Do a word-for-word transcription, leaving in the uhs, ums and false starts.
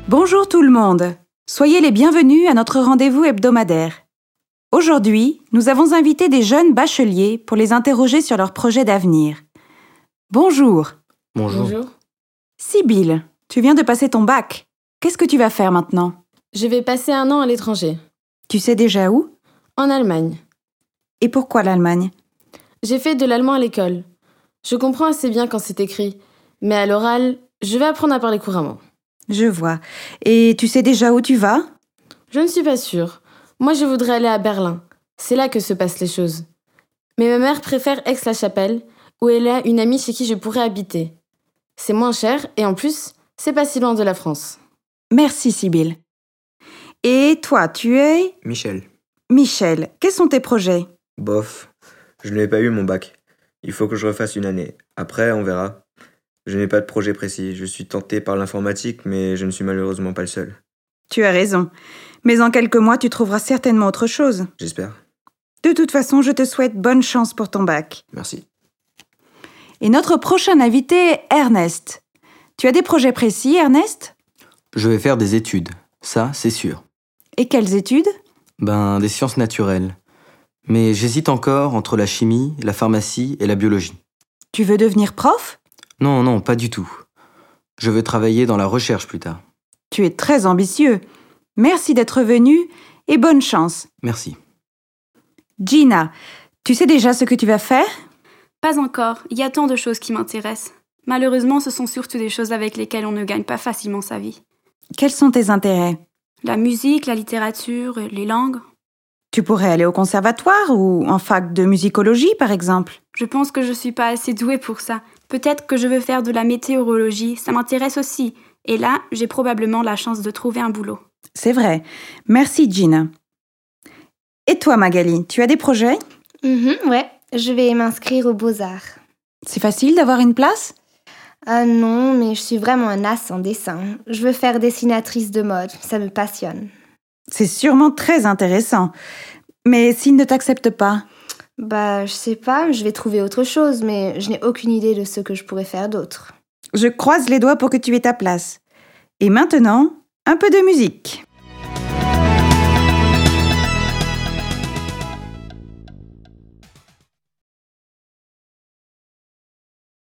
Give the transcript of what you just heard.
Bonjour tout le monde. Soyez les bienvenus à notre rendez-vous hebdomadaire. Aujourd'hui, nous avons invité des jeunes bacheliers pour les interroger sur leurs projets d'avenir. Bonjour. Bonjour. Bonjour. Sibylle, tu viens de passer ton bac. Qu'est-ce que tu vas faire maintenant? Je vais passer un an à l'étranger, Tu sais déjà où? en Allemagne. Et pourquoi l'Allemagne? J'ai fait de l'allemand à l'école. Je comprends assez bien quand c'est écrit, mais à l'oral, je vais apprendre à parler couramment. Je vois. Et tu sais déjà où tu vas? Je ne suis pas sûre. Moi, je voudrais aller à Berlin. C'est là que se passent les choses. Mais ma mère préfère Aix-la-Chapelle, où elle a une amie chez qui je pourrais habiter. C'est moins cher et en plus, c'est pas si loin de la France. Merci Sibylle. Et toi, tu es? Michel. Michel, quels sont tes projets? Bof. Je n'ai pas eu mon bac. Il faut que je refasse une année. Après, on verra. Je n'ai pas de projet précis. Je suis tenté par l'informatique, mais je ne suis malheureusement pas le seul. Tu as raison. Mais en quelques mois, tu trouveras certainement autre chose. J'espère. De toute façon, je te souhaite bonne chance pour ton bac. Merci. Et notre prochain invité est Ernest. Tu as des projets précis, Ernest? Je vais faire des études, ça c'est sûr. Et quelles études? Ben, des sciences naturelles. Mais j'hésite encore entre la chimie, la pharmacie et la biologie. Tu veux devenir prof? Non, non, pas du tout. Je veux travailler dans la recherche plus tard. Tu es très ambitieux. Merci d'être venu et bonne chance. Merci. Gina, tu sais déjà ce que tu vas faire? Pas encore, il y a tant de choses qui m'intéressent. Malheureusement, ce sont surtout des choses avec lesquelles on ne gagne pas facilement sa vie. Quels sont tes intérêts? La musique, la littérature, les langues. Tu pourrais aller au conservatoire ou en fac de musicologie, par exemple. Je pense que je suis pas assez douée pour ça. Peut-être que je veux faire de la météorologie, ça m'intéresse aussi. Et là, j'ai probablement la chance de trouver un boulot. C'est vrai. Merci, Gina. Et toi, Magali, tu as des projets? Mhm, ouais, je vais m'inscrire aux Beaux-Arts. C'est facile d'avoir une place? Ah non, mais je suis vraiment un as en dessin. Je veux faire dessinatrice de mode, ça me passionne. C'est sûrement très intéressant. Mais s'ils ne t'acceptent pas? Bah, je sais pas, je vais trouver autre chose, mais je n'ai aucune idée de ce que je pourrais faire d'autre. Je croise les doigts pour que tu aies ta place. Et maintenant, un peu de musique.